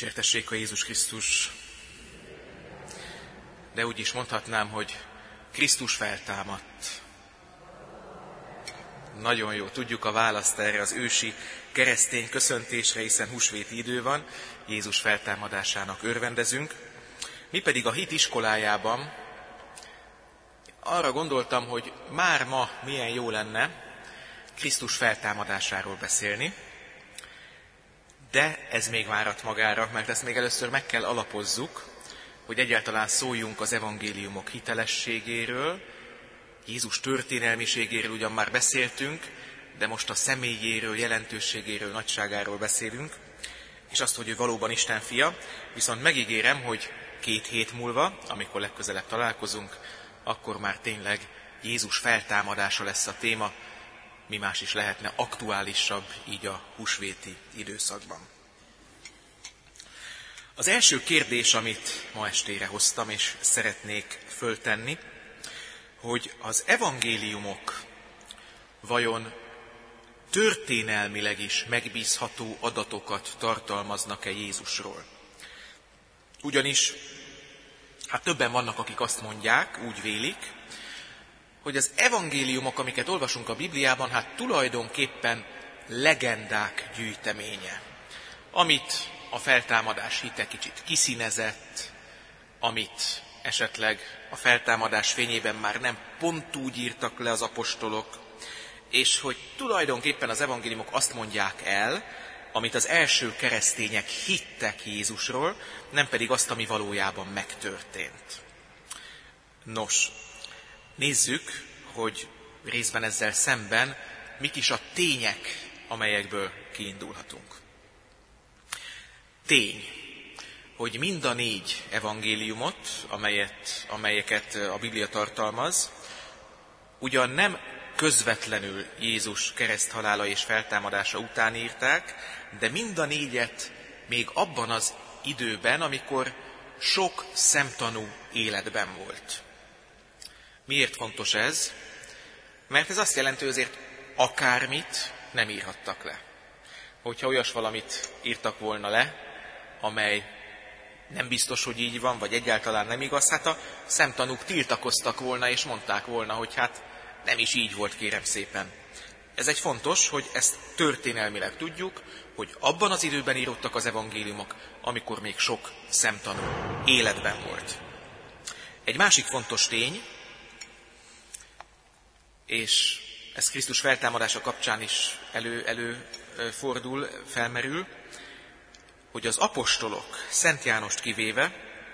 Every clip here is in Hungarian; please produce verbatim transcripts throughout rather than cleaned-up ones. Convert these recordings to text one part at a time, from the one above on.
Dicsértessék a Jézus Krisztus! De úgy is mondhatnám, hogy Krisztus feltámadt. Nagyon jó, tudjuk a választ erre az ősi keresztény köszöntésre, hiszen húsvéti idő van, Jézus feltámadásának örvendezünk. Mi pedig a hit iskolájában arra gondoltam, hogy már ma milyen jó lenne Krisztus feltámadásáról beszélni, de ez még várat magára, mert ezt még először meg kell alapozzuk, hogy egyáltalán szóljunk az evangéliumok hitelességéről, Jézus történelmiségéről ugyan már beszéltünk, de most a személyéről, jelentőségéről, nagyságáról beszélünk, és azt, hogy ő valóban Isten fia, viszont megígérem, hogy két hét múlva, amikor legközelebb találkozunk, akkor már tényleg Jézus feltámadása lesz a téma, mi más is lehetne aktuálisabb így a húsvéti időszakban. Az első kérdés, amit ma estére hoztam és szeretnék föltenni, hogy az evangéliumok vajon történelmileg is megbízható adatokat tartalmaznak-e Jézusról. Ugyanis, hát többen vannak, akik azt mondják, úgy vélik, hogy az evangéliumok, amiket olvasunk a Bibliában, hát tulajdonképpen legendák gyűjteménye, amit a feltámadás hite kicsit kiszínezett, amit esetleg a feltámadás fényében már nem pont úgy írtak le az apostolok, és hogy tulajdonképpen az evangéliumok azt mondják el, amit az első keresztények hittek Jézusról, nem pedig azt, ami valójában megtörtént. Nos, nézzük, hogy részben ezzel szemben mik is a tények, amelyekből kiindulhatunk. Tény, hogy mind a négy evangéliumot, amelyet, amelyeket a Biblia tartalmaz, ugyan nem közvetlenül Jézus kereszthalála és feltámadása után írták, de mind a négyet még abban az időben, amikor sok szemtanú életben volt. Miért fontos ez? Mert ez azt jelenti, hogy azért akármit nem írhattak le. Hogyha olyas valamit írtak volna le, amely nem biztos, hogy így van, vagy egyáltalán nem igaz, hát a szemtanúk tiltakoztak volna, és mondták volna, hogy hát nem is így volt, kérem szépen. Ez egy fontos, hogy ezt történelmileg tudjuk, hogy abban az időben írottak az evangéliumok, amikor még sok szemtanú életben volt. Egy másik fontos tény, és ez Krisztus feltámadása kapcsán is elő, előfordul, felmerül, hogy az apostolok, Szent Jánost kivéve,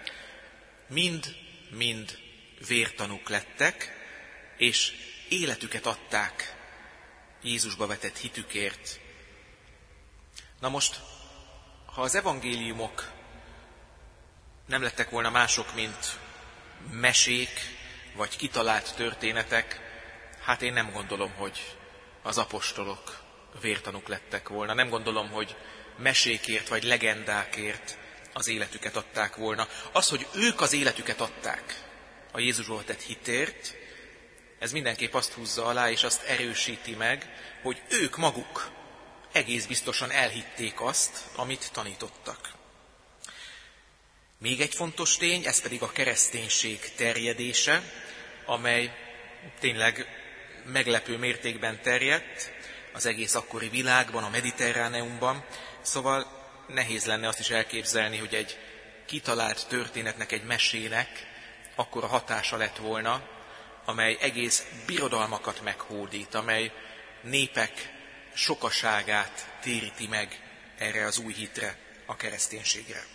mind-mind vértanúk lettek, és életüket adták Jézusba vetett hitükért. Na most, ha az evangéliumok nem lettek volna mások, mint mesék, vagy kitalált történetek, hát én nem gondolom, hogy az apostolok vértanúk lettek volna. Nem gondolom, hogy mesékért vagy legendákért az életüket adták volna. Az, hogy ők az életüket adták a Jézusba vetett hitért, ez mindenképp azt húzza alá, és azt erősíti meg, hogy ők maguk egész biztosan elhitték azt, amit tanítottak. Még egy fontos tény, ez pedig a kereszténység terjedése, amely tényleg meglepő mértékben terjedt az egész akkori világban, a Mediterráneumban, szóval nehéz lenne azt is elképzelni, hogy egy kitalált történetnek, egy mesének akkora hatása lett volna, amely egész birodalmakat meghódít, amely népek sokaságát téríti meg erre az új hitre, a kereszténységre.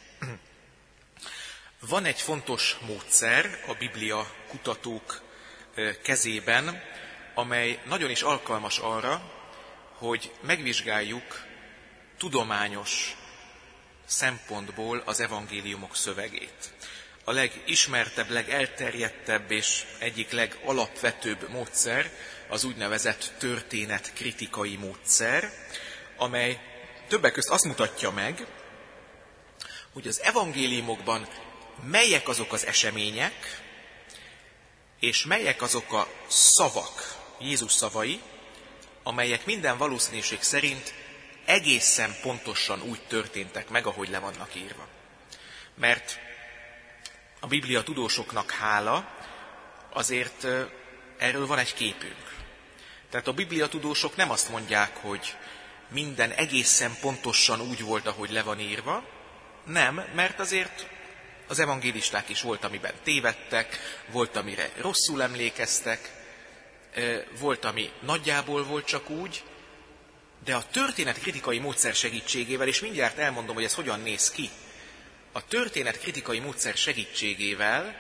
Van egy fontos módszer a Biblia kutatók kezében, amely nagyon is alkalmas arra, hogy megvizsgáljuk tudományos szempontból az evangéliumok szövegét. A legismertebb, legelterjedtebb és egyik legalapvetőbb módszer az úgynevezett történetkritikai módszer, amely többek között azt mutatja meg, hogy az evangéliumokban melyek azok az események, és melyek azok a szavak, Jézus szavai, amelyek minden valószínűség szerint egészen pontosan úgy történtek meg, ahogy le vannak írva. Mert a Biblia tudósoknak hála, azért erről van egy képünk. Tehát a Biblia tudósok nem azt mondják, hogy minden egészen pontosan úgy volt, ahogy le van írva, nem, mert azért az evangélisták is volt, amiben tévedtek, volt, amire rosszul emlékeztek, volt, ami nagyjából volt csak úgy, de a történetkritikai módszer segítségével, és mindjárt elmondom, hogy ez hogyan néz ki, a történetkritikai módszer segítségével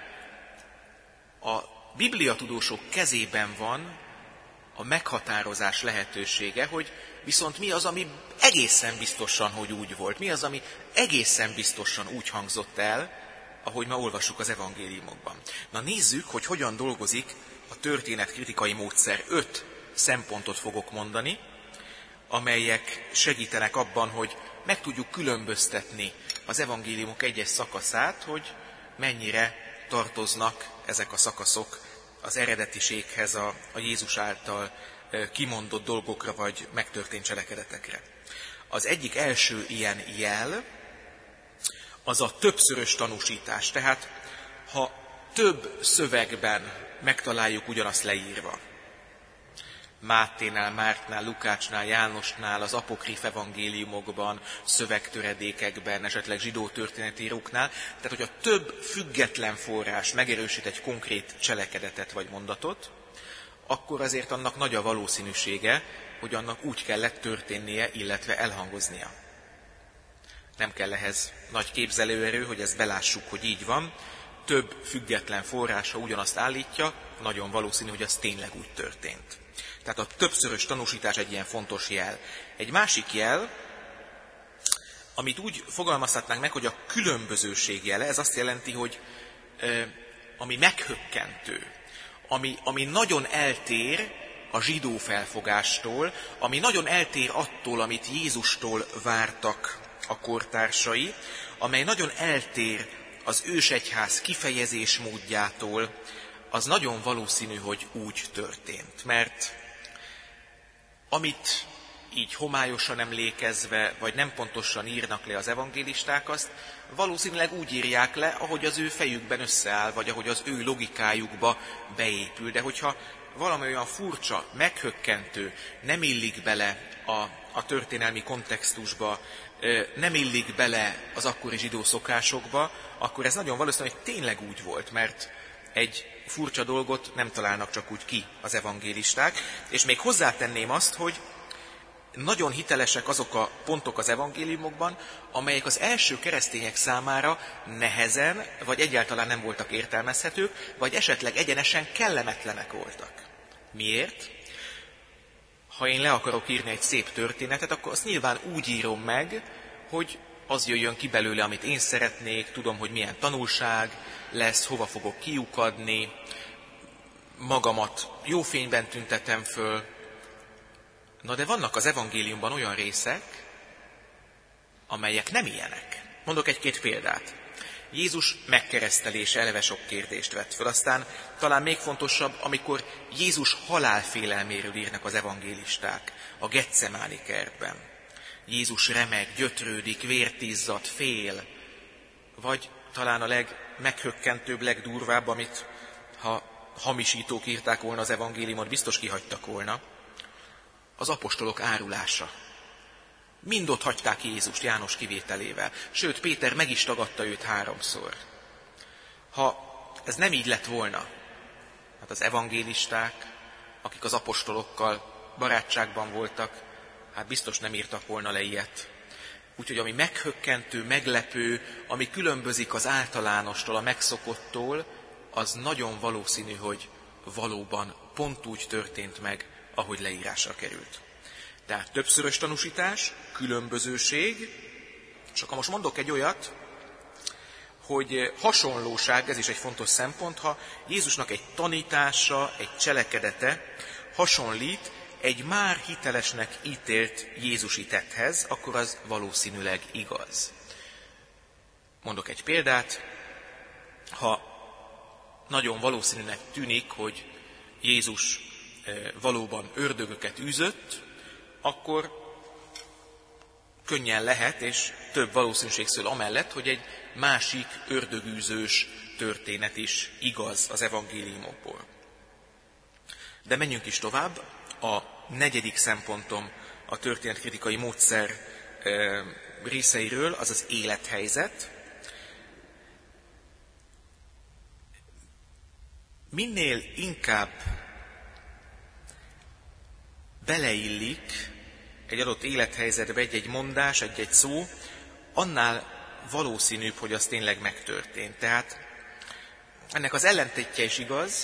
a bibliatudósok kezében van a meghatározás lehetősége, hogy viszont mi az, ami egészen biztosan, hogy úgy volt, mi az, ami egészen biztosan úgy hangzott el, ahogy ma olvassuk az evangéliumokban. Na nézzük, hogy hogyan dolgozik a történetkritikai módszer. Öt szempontot fogok mondani, amelyek segítenek abban, hogy meg tudjuk különböztetni az evangéliumok egyes szakaszát, hogy mennyire tartoznak ezek a szakaszok az eredetiséghez, a, a Jézus által kimondott dolgokra vagy megtörtént cselekedetekre. Az egyik első ilyen jel az a többszörös tanúsítás. Tehát ha több szövegben megtaláljuk ugyanazt leírva, Máténál, Márknál, Lukácsnál, Jánosnál, az apokrif evangéliumokban, szövegtöredékekben, esetleg zsidó történetíróknál, tehát hogyha több független forrás megerősít egy konkrét cselekedetet vagy mondatot, akkor azért annak nagy a valószínűsége, hogy annak úgy kellett történnie, illetve elhangoznia. Nem kell ehhez nagy képzelőerő, hogy ezt belássuk, hogy így van. Több független forrása ugyanazt állítja, nagyon valószínű, hogy az tényleg úgy történt. Tehát a többszörös tanúsítás egy ilyen fontos jel. Egy másik jel, amit úgy fogalmazhatnánk meg, hogy a különbözőség jele, ez azt jelenti, hogy eh, ami meghökkentő, ami, ami nagyon eltér a zsidó felfogástól, ami nagyon eltér attól, amit Jézustól vártak a kortársai, amely nagyon eltér az ősegyház kifejezés módjától, az nagyon valószínű, hogy úgy történt. Mert amit így homályosan emlékezve, vagy nem pontosan írnak le az evangélisták, azt valószínűleg úgy írják le, ahogy az ő fejükben összeáll, vagy ahogy az ő logikájukba beépül. De hogyha valami olyan furcsa, meghökkentő, nem illik bele a, a történelmi kontextusba, nem illik bele az akkori zsidó szokásokba, akkor ez nagyon valószínű, hogy tényleg úgy volt, mert egy furcsa dolgot nem találnak csak úgy ki az evangélisták, és még hozzátenném azt, hogy nagyon hitelesek azok a pontok az evangéliumokban, amelyek az első keresztények számára nehezen, vagy egyáltalán nem voltak értelmezhetők, vagy esetleg egyenesen kellemetlenek voltak. Miért? Ha én le akarok írni egy szép történetet, akkor azt nyilván úgy írom meg, hogy az jöjjön ki belőle, amit én szeretnék, tudom, hogy milyen tanulság lesz, hova fogok kiukadni, magamat jó fényben tüntetem föl. Na de vannak az evangéliumban olyan részek, amelyek nem ilyenek. Mondok egy-két példát. Jézus megkeresztelése eleve sok kérdést vett föl. Aztán talán még fontosabb, amikor Jézus halálfélelméről írnak az evangélisták a Getsemáni kertben. Jézus remeg, gyötrődik, vért izzad, fél. Vagy talán a legmeghökkentőbb, legdurvább, amit ha hamisítók írták volna az evangéliumot, biztos kihagytak volna, az apostolok árulása. Mind ott hagyták Jézust János kivételével. Sőt, Péter meg is tagadta őt háromszor. Ha ez nem így lett volna, hát az evangélisták, akik az apostolokkal barátságban voltak, hát biztos nem írtak volna le ilyet. Úgyhogy ami meghökkentő, meglepő, ami különbözik az általánostól, a megszokottól, az nagyon valószínű, hogy valóban pont úgy történt meg, ahogy leírásra került. Tehát többszörös tanúsítás, különbözőség, és akkor most mondok egy olyat, hogy hasonlóság, ez is egy fontos szempont, ha Jézusnak egy tanítása, egy cselekedete hasonlít egy már hitelesnek ítélt Jézusi tetthez, akkor az valószínűleg igaz. Mondok egy példát, ha nagyon valószínűnek tűnik, hogy Jézus valóban ördögöket űzött, akkor könnyen lehet, és több valószínűség szól amellett, hogy egy másik ördögűzős történet is igaz az evangéliumokból. De menjünk is tovább. A negyedik szempontom a történetkritikai módszer e, részeiről, az az élethelyzet. Minél inkább beleillik egy adott élethelyzetbe egy-egy mondás, egy-egy szó, annál valószínűbb, hogy az tényleg megtörtént. Tehát ennek az ellentétje is igaz.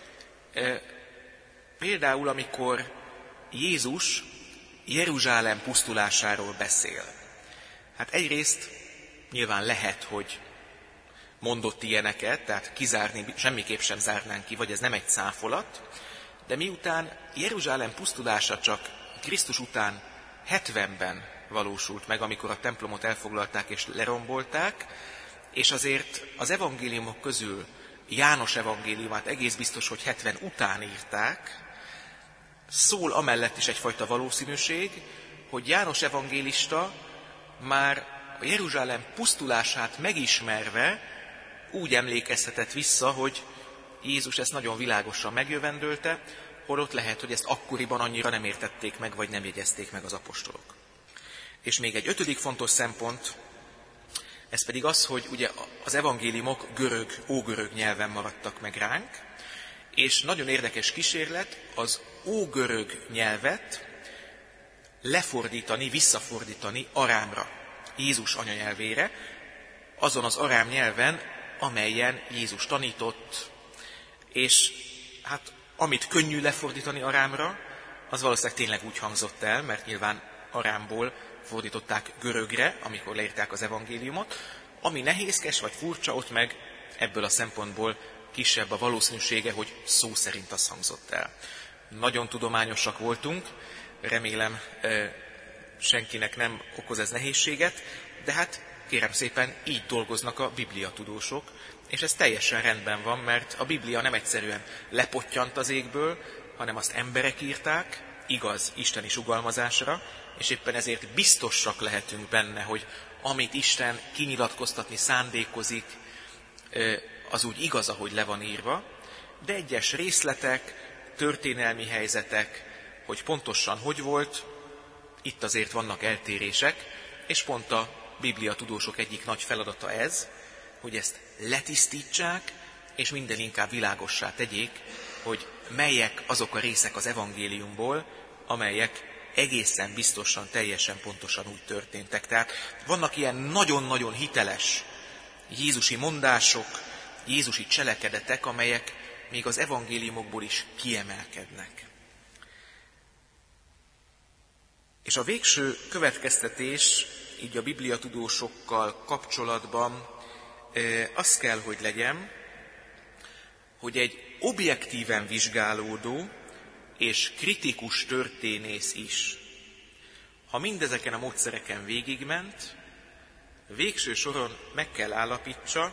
Például, amikor Jézus Jeruzsálem pusztulásáról beszél. Hát egyrészt nyilván lehet, hogy mondott ilyeneket, tehát kizárni semmiképp sem zárnánk ki, vagy ez nem egy cáfolat, de miután Jeruzsálem pusztulása csak Krisztus után hetvenben valósult meg, amikor a templomot elfoglalták és lerombolták, és azért az evangéliumok közül János evangéliumát egész biztos, hogy hetven után írták, szól amellett is egyfajta valószínűség, hogy János evangélista már a Jeruzsálem pusztulását megismerve úgy emlékezhetett vissza, hogy Jézus ezt nagyon világosan megjövendölte, holott lehet, hogy ezt akkoriban annyira nem értették meg, vagy nem jegyezték meg az apostolok. És még egy ötödik fontos szempont, ez pedig az, hogy ugye az evangéliumok görög, ógörög nyelven maradtak meg ránk, és nagyon érdekes kísérlet az ógörög nyelvet lefordítani, visszafordítani arámra, Jézus anyanyelvére, azon az arám nyelven, amelyen Jézus tanított, és hát amit könnyű lefordítani arámra, az valószínűleg tényleg úgy hangzott el, mert nyilván arámból fordították görögre, amikor leírták az evangéliumot. Ami nehézkes vagy furcsa, ott meg ebből a szempontból kisebb a valószínűsége, hogy szó szerint az hangzott el. Nagyon tudományosak voltunk, remélem senkinek nem okoz ez nehézséget, de hát kérem szépen így dolgoznak a bibliatudósok, és ez teljesen rendben van, mert a Biblia nem egyszerűen lepottyant az égből, hanem azt emberek írták, igaz, isteni sugalmazásra, és éppen ezért biztosak lehetünk benne, hogy amit Isten kinyilatkoztatni szándékozik, az úgy igaz, ahogy le van írva, de egyes részletek, történelmi helyzetek, hogy pontosan hogy volt, itt azért vannak eltérések, és pont a Biblia tudósok egyik nagy feladata ez, hogy ezt letisztítsák, és minden inkább világossá tegyék, hogy melyek azok a részek az evangéliumból, amelyek egészen biztosan, teljesen pontosan úgy történtek. Tehát vannak ilyen nagyon-nagyon hiteles jézusi mondások, jézusi cselekedetek, amelyek még az evangéliumokból is kiemelkednek. És a végső következtetés, így a bibliatudósokkal kapcsolatban az kell, hogy legyen, hogy egy objektíven vizsgálódó és kritikus történész is, ha mindezeken a módszereken végigment, végső soron meg kell állapítsa,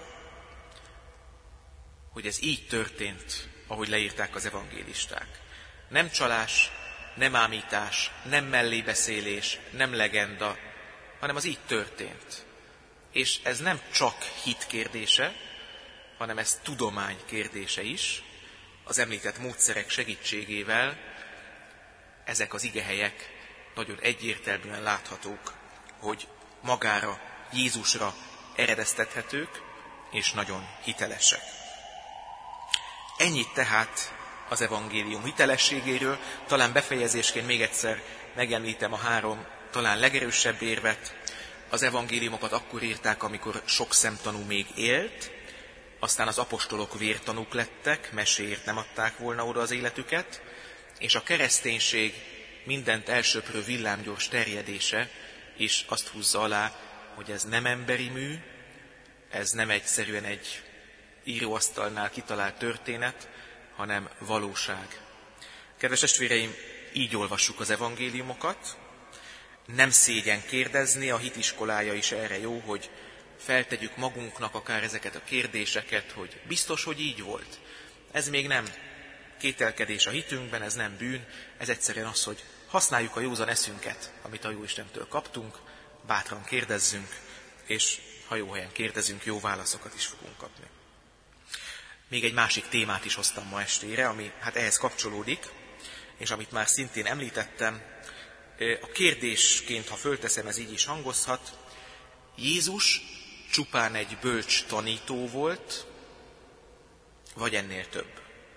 hogy ez így történt, ahogy leírták az evangélisták. Nem csalás, nem ámítás, nem mellébeszélés, nem legenda, hanem az így történt. És ez nem csak hit kérdése, hanem ez tudomány kérdése is. Az említett módszerek segítségével ezek az igehelyek nagyon egyértelműen láthatók, hogy magára, Jézusra eredeztethetők, és nagyon hitelesek. Ennyit tehát az evangélium hitelességéről. Talán befejezésként még egyszer megemlítem a három talán legerősebb érvet. Az evangéliumokat akkor írták, amikor sok szemtanú még élt, aztán az apostolok vértanúk lettek, meséért nem adták volna oda az életüket, és a kereszténység mindent elsöprő villámgyors terjedése is azt húzza alá, hogy ez nem emberi mű, ez nem egyszerűen egy íróasztalnál kitalált történet, hanem valóság. Kedves testvéreim, így olvassuk az evangéliumokat, nem szégyen kérdezni, a hitiskolája is erre jó, hogy feltegyük magunknak akár ezeket a kérdéseket, hogy biztos, hogy így volt. Ez még nem kételkedés a hitünkben, ez nem bűn, ez egyszerűen az, hogy használjuk a józan eszünket, amit a Jóistentől kaptunk, bátran kérdezzünk, és ha jó helyen kérdezünk, jó válaszokat is fogunk kapni. Még egy másik témát is hoztam ma estére, ami hát ehhez kapcsolódik, és amit már szintén említettem. A kérdésként, ha fölteszem, ez így is hangozhat: Jézus csupán egy bölcs tanító volt, vagy ennél több?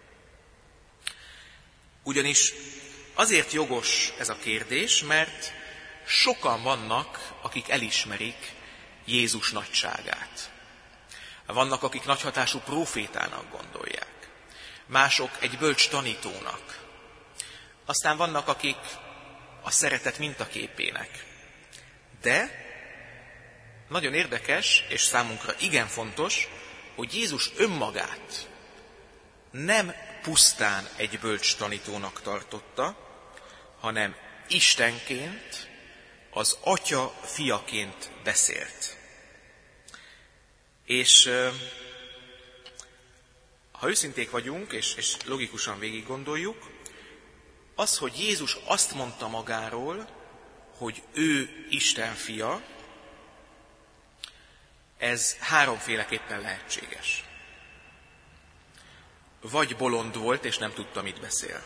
Ugyanis azért jogos ez a kérdés, mert sokan vannak, akik elismerik Jézus nagyságát. Vannak, akik nagyhatású prófétának gondolják. Mások egy bölcs tanítónak. Aztán vannak, akik a szeretet mintaképének. De nagyon érdekes, és számunkra igen fontos, hogy Jézus önmagát nem pusztán egy bölcs tanítónak tartotta, hanem Istenként, az Atya fiaként beszélt. És ha őszinték vagyunk, és, és logikusan végig gondoljuk, az, hogy Jézus azt mondta magáról, hogy ő Isten fia, ez háromféleképpen lehetséges. Vagy bolond volt, és nem tudta, mit beszél.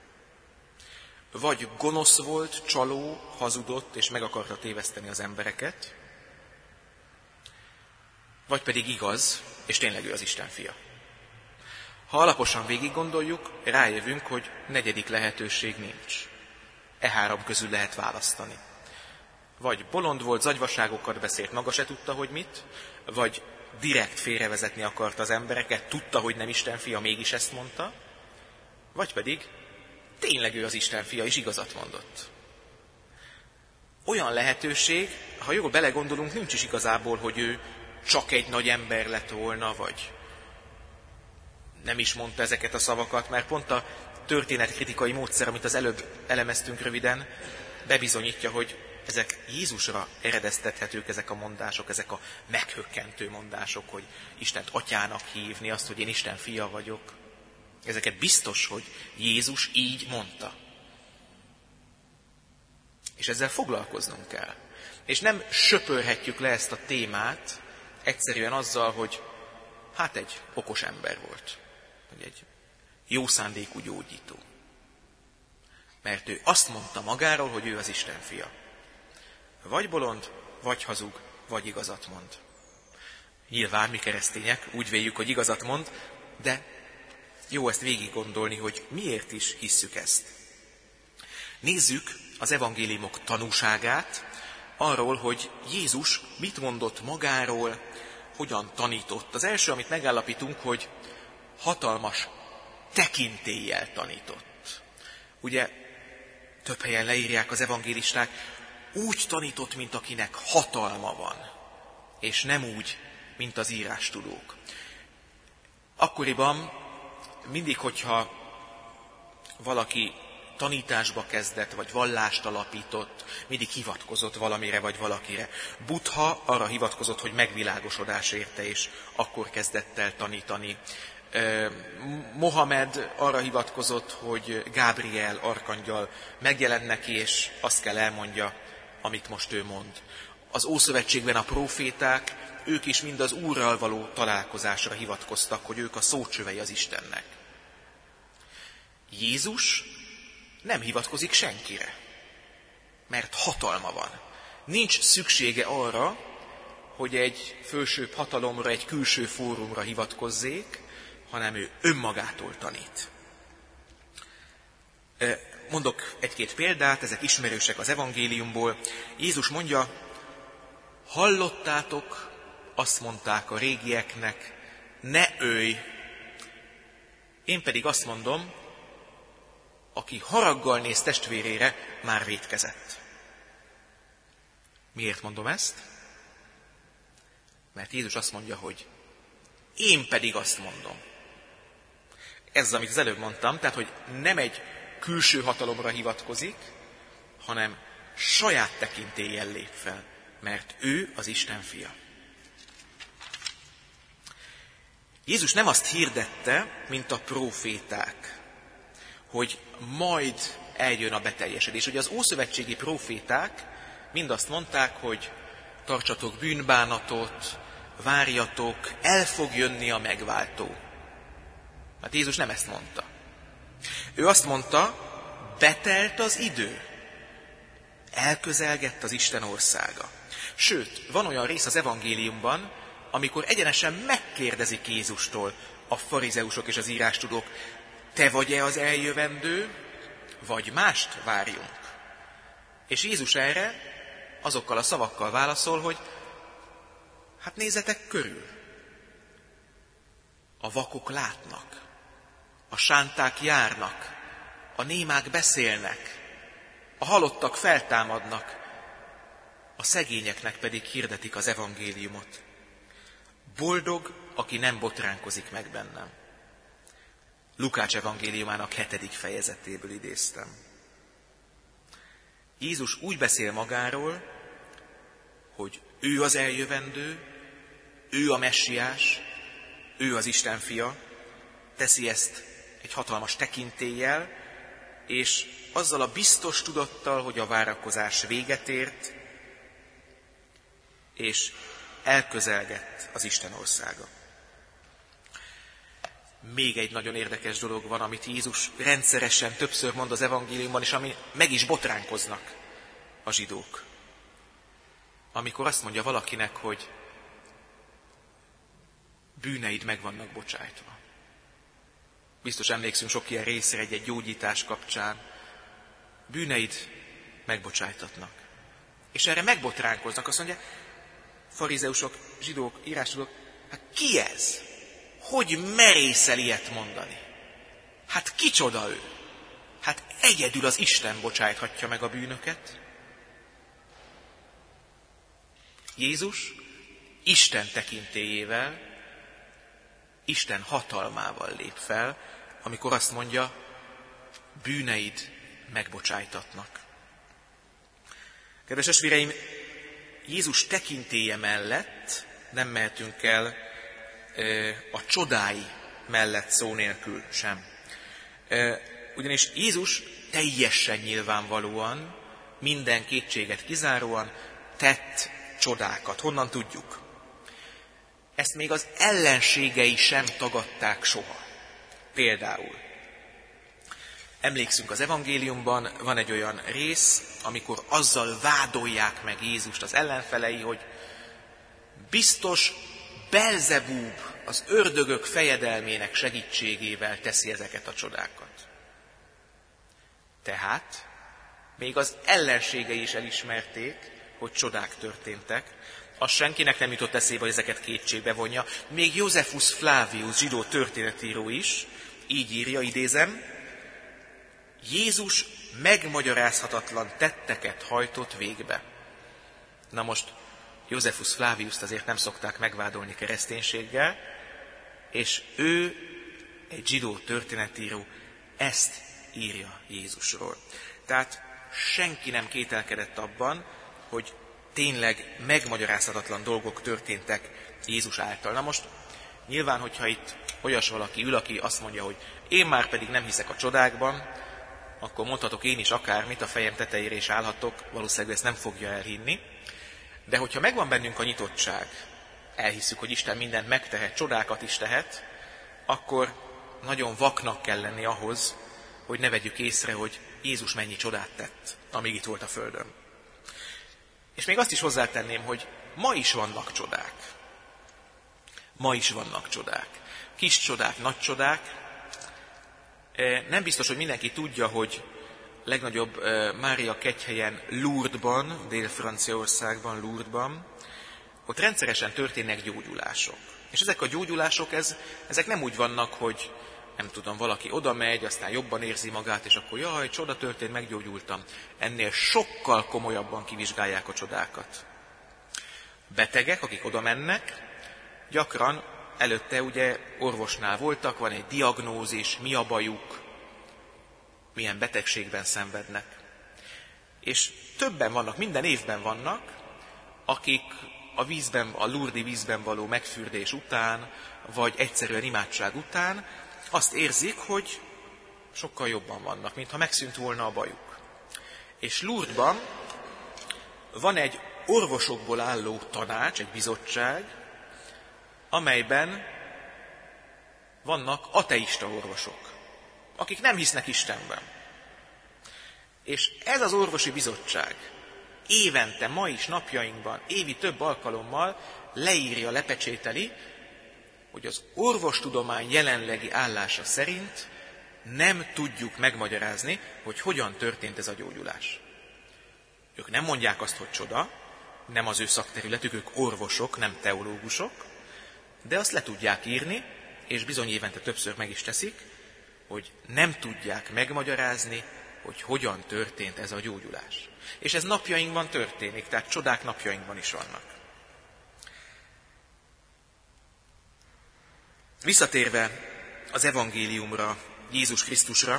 Vagy gonosz volt, csaló, hazudott, és meg akarta téveszteni az embereket. Vagy pedig igaz, és tényleg ő az Isten fia. Ha alaposan végig gondoljuk, rájövünk, hogy negyedik lehetőség nincs. E három közül lehet választani. Vagy bolond volt, zagyvaságokat beszélt, maga se tudta, hogy mit, vagy direkt félrevezetni akarta az embereket, tudta, hogy nem Isten fia, mégis ezt mondta, vagy pedig tényleg ő az Isten fia, és igazat mondott. Olyan lehetőség, ha jól belegondolunk, nincs is igazából, hogy ő csak egy nagy ember lett volna, vagy nem is mondta ezeket a szavakat, mert pont a történetkritikai módszer, amit az előbb elemeztünk röviden, bebizonyítja, hogy ezek Jézusra eredeztethetők, ezek a mondások, ezek a meghökkentő mondások, hogy Istent atyának hívni, azt, hogy én Isten fia vagyok. Ezeket biztos, hogy Jézus így mondta. És ezzel foglalkoznunk kell. És nem söpörhetjük le ezt a témát egyszerűen azzal, hogy hát egy okos ember volt, vagy egy jó szándékú gyógyító. Mert ő azt mondta magáról, hogy ő az Isten fia. Vagy bolond, vagy hazug, vagy igazat mond. Nyilván mi keresztények úgy véljük, hogy igazat mond, de jó ezt végig gondolni, hogy miért is hisszük ezt. Nézzük az evangéliumok tanúságát arról, hogy Jézus mit mondott magáról, hogyan tanított. Az első, amit megállapítunk, hogy hatalmas tekintéllyel tanított. Ugye több helyen leírják az evangélisták, úgy tanított, mint akinek hatalma van, és nem úgy, mint az írástudók. Akkoriban mindig, hogyha valaki tanításba kezdett, vagy vallást alapított, mindig hivatkozott valamire, vagy valakire. Buddha arra hivatkozott, hogy megvilágosodás érte, és akkor kezdett el tanítani. Mohamed arra hivatkozott, hogy Gábriel arkangyal megjelent neki, és azt kell elmondja, amit most ő mond. Az Ószövetségben a próféták, ők is mind az Úrral való találkozásra hivatkoztak, hogy ők a szócsövei az Istennek. Jézus nem hivatkozik senkire, mert hatalma van. Nincs szüksége arra, hogy egy fölsőbb hatalomra, egy külső fórumra hivatkozzék, hanem ő önmagától tanít. Mondok egy-két példát, ezek ismerősek az evangéliumból. Jézus mondja, hallottátok, azt mondták a régieknek, ne ölj. Én pedig azt mondom, aki haraggal néz testvérére, már vétkezett. Miért mondom ezt? Mert Jézus azt mondja, hogy én pedig azt mondom. Ez az, amit az előbb mondtam, tehát, hogy nem egy külső hatalomra hivatkozik, hanem saját tekintéllyel lép fel, mert ő az Isten fia. Jézus nem azt hirdette, mint a próféták, hogy majd eljön a beteljesedés. Ugye az ószövetségi próféták mind azt mondták, hogy tartsatok bűnbánatot, várjatok, el fog jönni a megváltó. Hát Jézus nem ezt mondta. Ő azt mondta, betelt az idő. Elközelgett az Isten országa. Sőt, van olyan rész az evangéliumban, amikor egyenesen megkérdezik Jézustól a farizeusok és az írástudók, te vagy-e az eljövendő, vagy mást várjunk? És Jézus erre azokkal a szavakkal válaszol, hogy hát nézzetek körül. A vakok látnak, a sánták járnak, a némák beszélnek, a halottak feltámadnak, a szegényeknek pedig hirdetik az evangéliumot. Boldog, aki nem botránkozik meg bennem. Lukács evangéliumának hetedik fejezetéből idéztem. Jézus úgy beszél magáról, hogy ő az eljövendő, ő a messiás, ő az Isten fia, teszi ezt egy hatalmas tekintéllyel, és azzal a biztos tudattal, hogy a várakozás véget ért, és elközelgett az Isten országa. Még egy nagyon érdekes dolog van, amit Jézus rendszeresen többször mond az evangéliumban, és ami meg is botránkoznak a zsidók. Amikor azt mondja valakinek, hogy bűneid meg vannak bocsájtva. Biztos emlékszünk sok ilyen részre egy-egy gyógyítás kapcsán. Bűneid megbocsájtatnak. És erre megbotránkoznak, azt mondja, farizeusok, zsidók, írástudók, hát ki ez? Hogy merészel ilyet mondani? Hát kicsoda ő? Hát egyedül az Isten bocsájthatja meg a bűnöket. Jézus Isten tekintélyével, Isten hatalmával lép fel, amikor azt mondja, bűneid megbocsájtatnak. Kedves testvéreim, Jézus tekintélye mellett nem mehetünk el a csodái mellett szó nélkül sem. Ugyanis Jézus teljesen nyilvánvalóan, minden kétséget kizáróan tett csodákat. Honnan tudjuk? Ezt még az ellenségei sem tagadták soha. Például, emlékszünk az evangéliumban, van egy olyan rész, amikor azzal vádolják meg Jézust az ellenfelei, hogy biztos Belzebúb, az ördögök fejedelmének segítségével teszi ezeket a csodákat. Tehát még az ellenségei is elismerték, hogy csodák történtek, az senkinek nem jutott eszébe, hogy ezeket kétségbe vonja. Még Josephus Flavius, zsidó történetíró is, így írja, idézem, Jézus megmagyarázhatatlan tetteket hajtott végbe. Na most Josephus Flaviust azért nem szokták megvádolni kereszténységgel, és ő, egy zsidó történetíró, ezt írja Jézusról. Tehát senki nem kételkedett abban, hogy tényleg megmagyarázhatatlan dolgok történtek Jézus által. Na most nyilván, hogyha itt olyas valaki ül, aki azt mondja, hogy én már pedig nem hiszek a csodákban, akkor mondhatok én is akármit, a fejem tetejére is állhatok, valószínűleg ezt nem fogja elhinni. De hogyha megvan bennünk a nyitottság, elhisszük, hogy Isten mindent megtehet, csodákat is tehet, akkor nagyon vaknak kell lenni ahhoz, hogy ne vegyük észre, hogy Jézus mennyi csodát tett, amíg itt volt a földön. És még azt is hozzátenném, hogy ma is vannak csodák. Ma is vannak csodák. Kis csodák, nagy csodák. Nem biztos, hogy mindenki tudja, hogy legnagyobb Mária kegyhelyen Lourdesban, Dél-Franciaországban, Lourdesban, ott rendszeresen történnek gyógyulások. És ezek a gyógyulások, ez, ezek nem úgy vannak, hogy nem tudom, valaki oda megy, aztán jobban érzi magát, és akkor jaj, csoda történt, meggyógyultam. Ennél sokkal komolyabban kivizsgálják a csodákat. Betegek, akik oda mennek, gyakran előtte ugye orvosnál voltak, van egy diagnózis, mi a bajuk, milyen betegségben szenvednek. És többen vannak, minden évben vannak, akik a vízben, a lourdesi vízben való megfürdés után, vagy egyszerűen imádság után azt érzik, hogy sokkal jobban vannak, mintha megszűnt volna a bajuk. És Lourdesban van egy orvosokból álló tanács, egy bizottság, amelyben vannak ateista orvosok, akik nem hisznek Istenben. És ez az orvosi bizottság évente, ma is napjainkban, évi több alkalommal leírja, lepecsételi, hogy az orvostudomány jelenlegi állása szerint nem tudjuk megmagyarázni, hogy hogyan történt ez a gyógyulás. Ők nem mondják azt, hogy csoda, nem az ő szakterületük, ők orvosok, nem teológusok, de azt le tudják írni, és bizony évente többször meg is teszik, hogy nem tudják megmagyarázni, hogy hogyan történt ez a gyógyulás. És ez napjainkban történik, tehát csodák napjainkban is vannak. Visszatérve az evangéliumra, Jézus Krisztusra,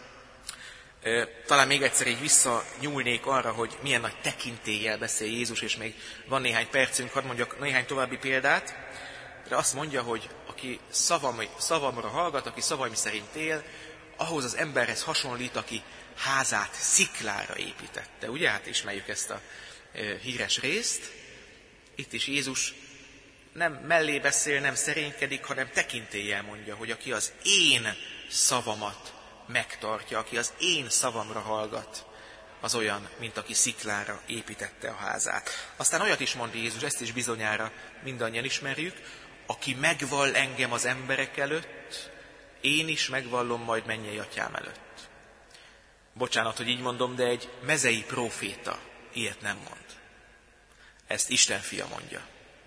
talán még egyszer így visszanyúlnék arra, hogy milyen nagy tekintéllyel beszél Jézus, és még van néhány percünk, hadd mondjak néhány további példát, de azt mondja, hogy aki szavam, szavamra hallgat, aki szavaim szerint él, ahhoz az emberhez hasonlít, aki házát sziklára építette. Ugye, hát ismerjük ezt a híres részt. Itt is Jézus nem mellé beszél, nem szerénykedik, hanem tekintéllyel mondja, hogy aki az én szavamat megtartja, aki az én szavamra hallgat, az olyan, mint aki sziklára építette a házát. Aztán olyat is mond Jézus, ezt is bizonyára mindannyian ismerjük, aki megvall engem az emberek előtt, én is megvallom majd mennyei atyám előtt. Bocsánat, hogy így mondom, de egy mezei próféta ilyet nem mond. Ezt Isten fia mondja.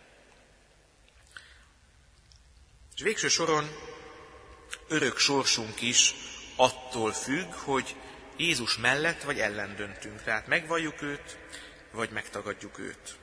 És végső soron örök sorsunk is attól függ, hogy Jézus mellett vagy ellen döntünk. Tehát megvalljuk őt, vagy megtagadjuk őt.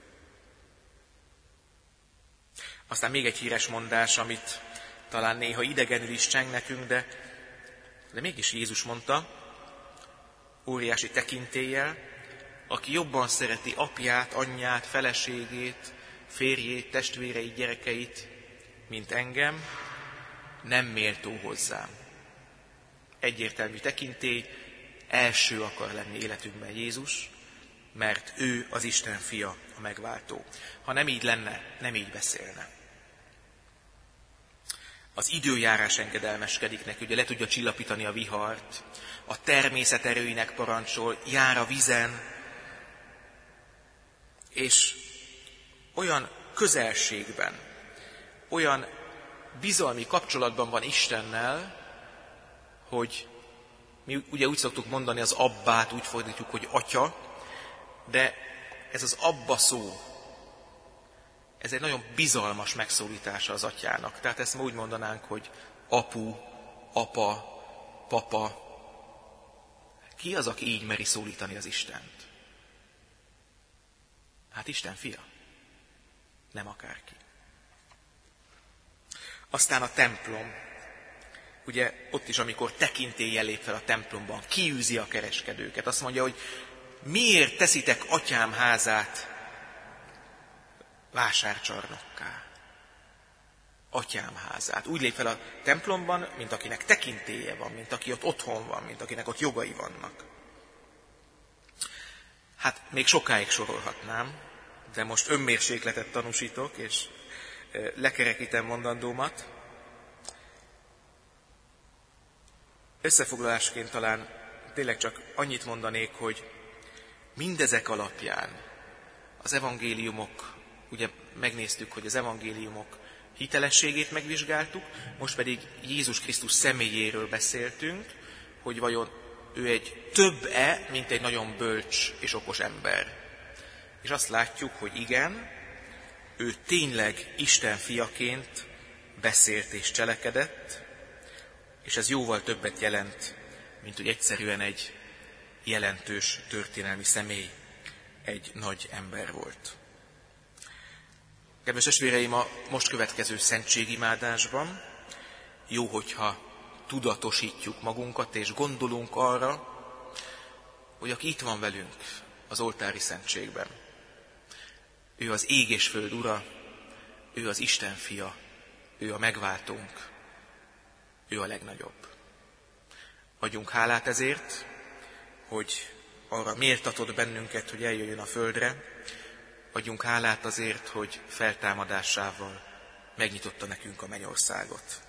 Aztán még egy híres mondás, amit talán néha idegenül is cseng nekünk, de, de mégis Jézus mondta, óriási tekintéllyel, aki jobban szereti apját, anyját, feleségét, férjét, testvéreit, gyerekeit, mint engem, nem méltó hozzám. Egyértelmű tekintély, első akar lenni életünkben Jézus, mert ő az Isten fia, a megváltó. Ha nem így lenne, nem így beszélne. Az időjárás engedelmeskedik neki, ugye le tudja csillapítani a vihart, a természet erőinek parancsol, jár a vizen, és olyan közelségben, olyan bizalmi kapcsolatban van Istennel, hogy mi ugye úgy szoktuk mondani az abbát, úgy fordítjuk, hogy atya, de ez az abba szó, ez egy nagyon bizalmas megszólítása az atyának. Tehát ezt ma úgy mondanánk, hogy apu, apa, papa. Ki az, aki így meri szólítani az Istent? Hát Isten fia. Nem akárki. Aztán a templom. Ugye ott is, amikor tekintéllyel lép fel a templomban, kiűzi a kereskedőket. Azt mondja, hogy miért teszitek atyám házát vásárcsarnokká? Atyám házát. Úgy lép fel a templomban, mint akinek tekintélye van, mint aki ott otthon van, mint akinek ott jogai vannak. Hát még sokáig sorolhatnám, de most önmérsékletet tanúsítok, és lekerekítem mondandómat. Összefoglalásként talán tényleg csak annyit mondanék, hogy mindezek alapján az evangéliumok, ugye megnéztük, hogy az evangéliumok hitelességét megvizsgáltuk, most pedig Jézus Krisztus személyéről beszéltünk, hogy vajon ő egy több-e, mint egy nagyon bölcs és okos ember. És azt látjuk, hogy igen, ő tényleg Isten fiaként beszélt és cselekedett, és ez jóval többet jelent, mint hogy egyszerűen egy jelentős történelmi személy, egy nagy ember volt. Kedves testvéreim, a most következő szentségimádásban jó, hogyha tudatosítjuk magunkat, és gondolunk arra, hogy aki itt van velünk az oltári szentségben, ő az ég és föld ura, ő az Isten fia, ő a megváltónk, ő a legnagyobb. Adjunk hálát ezért, hogy arra méltatott bennünket, hogy eljöjjön a földre, Adjunk hálát azért, hogy feltámadásával megnyitotta nekünk a mennyországot.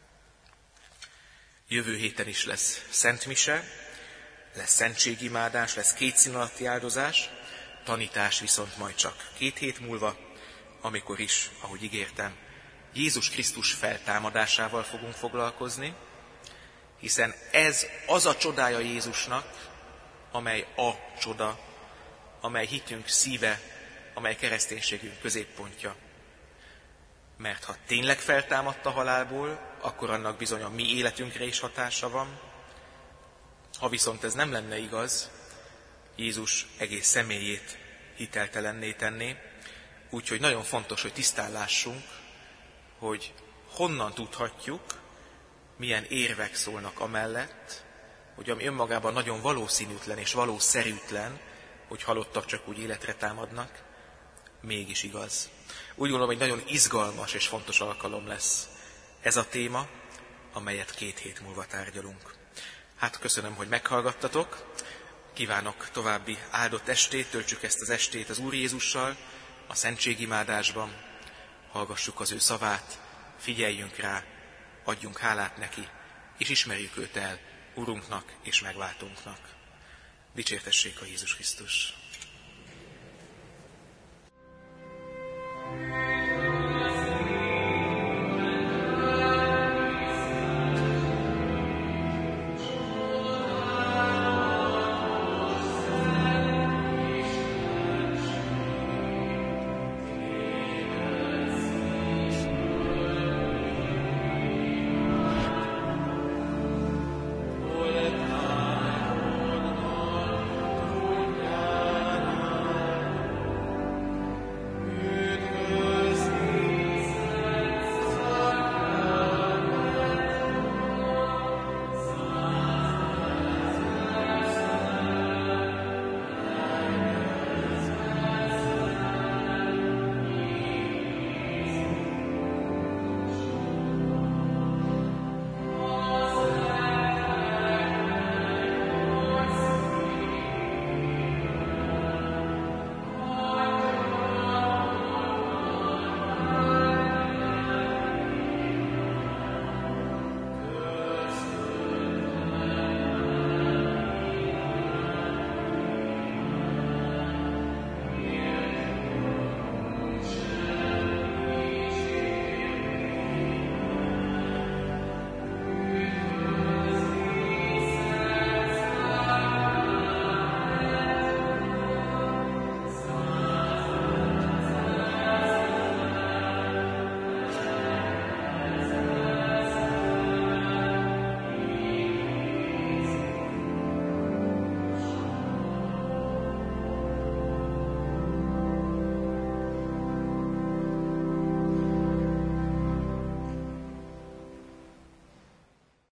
Jövő héten is lesz Szent Mise, lesz szentségimádás, lesz két szín alatti áldozás, tanítás viszont majd csak két hét múlva, amikor is, ahogy ígértem, Jézus Krisztus feltámadásával fogunk foglalkozni, hiszen ez az a csodája Jézusnak, amely a csoda, amely hitünk szíve, amely kereszténységünk középpontja. Mert ha tényleg feltámadt a halálból, akkor annak bizony a mi életünkre is hatása van. Ha viszont ez nem lenne igaz, Jézus egész személyét hiteltelenné tenné, úgyhogy nagyon fontos, hogy tisztán lássunk, hogy honnan tudhatjuk, milyen érvek szólnak amellett, hogy ami önmagában nagyon valószínűtlen és valószerűtlen, hogy halottak csak úgy életre támadnak, mégis igaz. Úgy gondolom, hogy nagyon izgalmas és fontos alkalom lesz ez a téma, amelyet két hét múlva tárgyalunk. Hát köszönöm, hogy meghallgattatok, kívánok további áldott estét, töltsük ezt az estét az Úr Jézussal, a szentségimádásban, hallgassuk az ő szavát, figyeljünk rá, adjunk hálát neki, és ismerjük őt el Urunknak és megváltónknak. Dicsértessék a Jézus Krisztus!